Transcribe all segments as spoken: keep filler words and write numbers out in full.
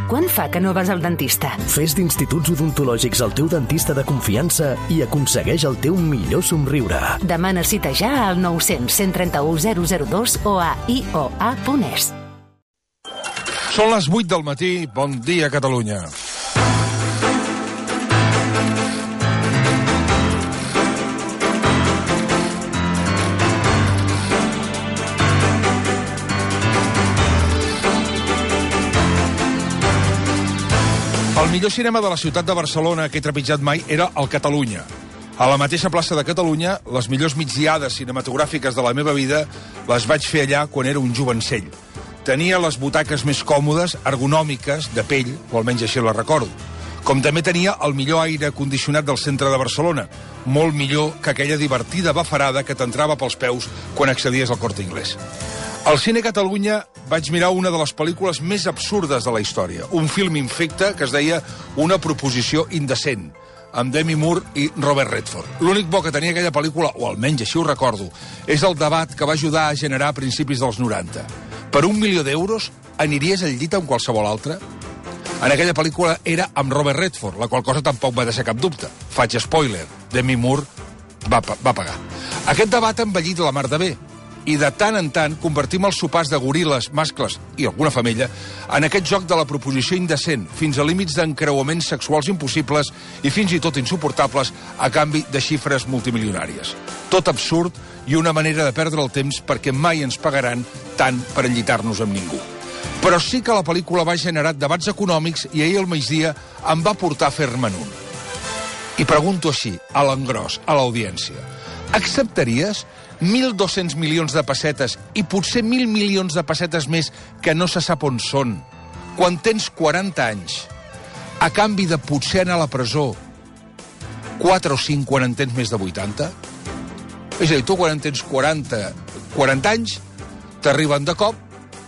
Quant fa que no vas al dentista? Fes d'Instituts Odontològics el teu dentista de confiança i aconsegueix el teu millor somriure. Demana cita ja al nou cents, cent trenta-u, zero zero dos o a i o a punt es. Són les vuit del matí. Bon dia, Catalunya. El millor cinema de la ciutat de Barcelona que he trepitjat mai era el Catalunya. A la mateixa plaça de Catalunya, les millors migdiades cinematogràfiques de la meva vida les vaig fer allà quan era un jovencell. Tenia les butaques més còmodes, ergonòmiques, de pell, o almenys així la recordo. Com també tenia el millor aire condicionat del centre de Barcelona, molt millor que aquella divertida bafarada que t'entrava pels peus quan accedies al Corte Inglés. Al Cine Catalunya vaig mirar una de les pel·lícules més absurdes de la història, un film infecte que es deia Una proposició indecent, amb Demi Moore i Robert Redford. L'únic bo que tenia aquella pel·lícula, o almenys així ho recordo, és el debat que va ajudar a generar a principis dels noranta. Per un milió d'euros aniries al llit amb qualsevol altre? En aquella pel·lícula era amb Robert Redford, la qual cosa tampoc va deixar cap dubte. Faig spoiler, Demi Moore va, va pagar. Aquest debat ha envellit la mar de bé, i de tant en tant convertim els sopars de goril·les, mascles i alguna femella en aquest joc de la proposició indecent, fins a límits d'encreuaments sexuals impossibles i fins i tot insuportables a canvi de xifres multimilionàries. Tot absurd i una manera de perdre el temps perquè mai ens pagaran tant per enllitar-nos amb ningú. Però sí que la pel·lícula va generar debats econòmics i ahir al migdia em va portar a fer-me'n un. I pregunto així, a l'engròs, a l'audiència, acceptaries mil dos-cents milions de pessetes i potser mil milions de pessetes més que no se sap on són, quan tens quaranta anys, a canvi de potser anar a la presó quatre o cinc quan en tens més de vuitanta? És a dir, tu quan en tens quaranta, quaranta anys, t'arriben de cop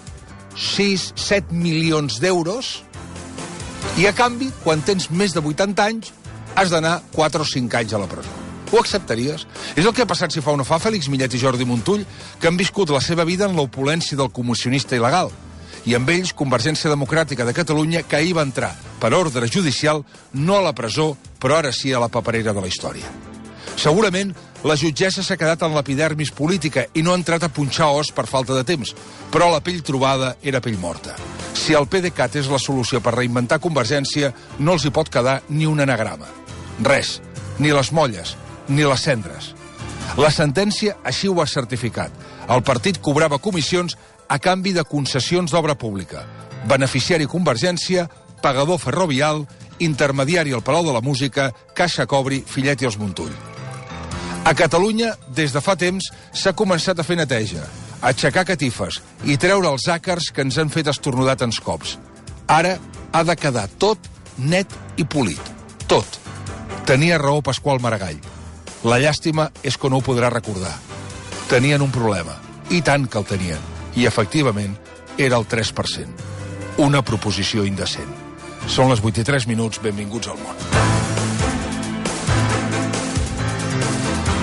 sis set milions d'euros i a canvi, quan tens més de vuitanta anys, has d'anar quatre o cinc anys a la presó. Ho acceptaries? És el que ha passat si fa o no fa Fèlix Millet i Jordi Montull, que han viscut la seva vida en l'opulència del comissionista il·legal. I amb ells, Convergència Democràtica de Catalunya, que ahir va entrar, per ordre judicial, no a la presó, però ara sí a la paperera de la història. Segurament, la jutgessa s'ha quedat en l'epidermis política i no ha entrat a punxar os per falta de temps, però la pell trobada era pell morta. Si el PDeCAT és la solució per reinventar Convergència, no els hi pot quedar ni un anagrama. Res, ni les molles, ni les cendres. La sentència així ho ha certificat. El partit cobrava comissions a canvi de concessions d'obra pública. Beneficiari Convergència, pagador ferrovial, intermediari al Palau de la Música, Caixa Cobri, Fillet i els Montull. A Catalunya, des de fa temps, s'ha començat a fer neteja, a aixecar catifes i treure els àcars que ens han fet estornudar tants cops. Ara ha de quedar tot net i polit. Tot. Tenia raó Pasqual Maragall. La llàstima és que no ho podrà recordar. Tenien un problema, i tant que el tenien, i efectivament era el tres per cent. Una proposició indecent. Són les vuit i tres minuts, benvinguts al món.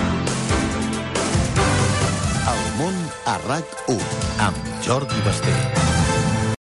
El món a RAC u, amb Jordi Basté.